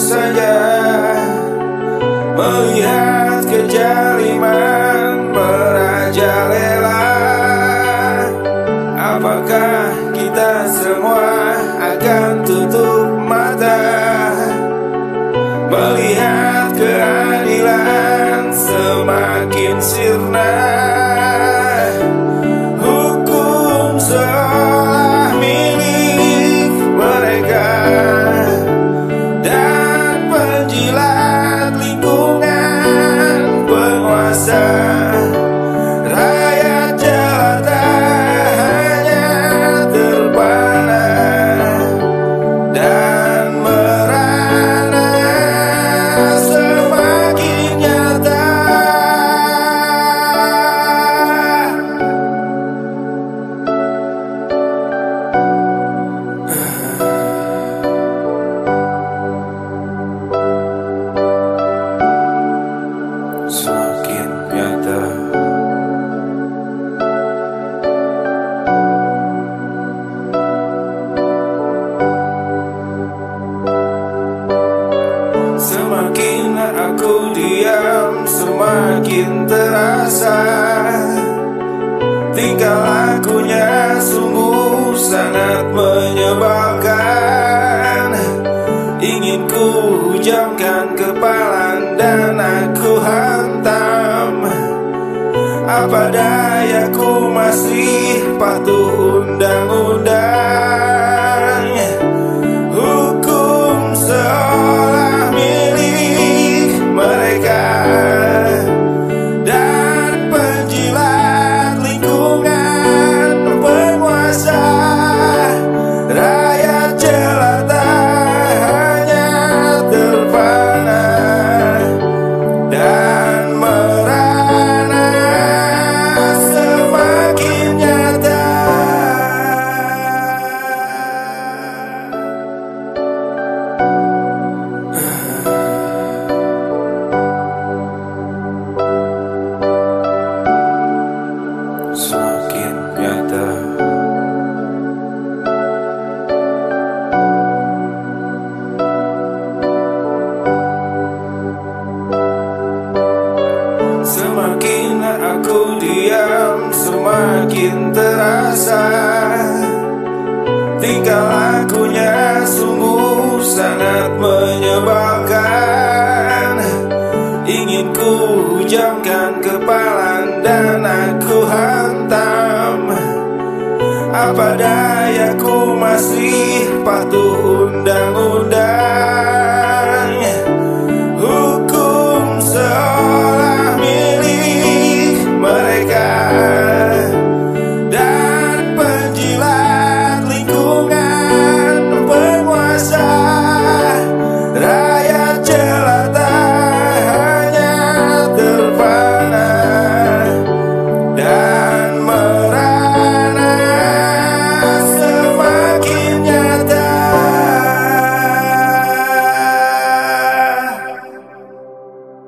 saja melihat kejaliman merajalela. Apakah kita semua akan tutup mata melihat keadilan semakin sirna? Hukum seolah milik mereka dan penjilat lingkungan penguasa. Rakyat jelata hanya terpana dan merana semakin nyata. Semakin nyata. Semakin aku diam, semakin terasa tingkah lakunya sungguh sangat menyebalkan. Ingin ku hujamkan kepala dan aku hantam. Apa daya ku masih patuh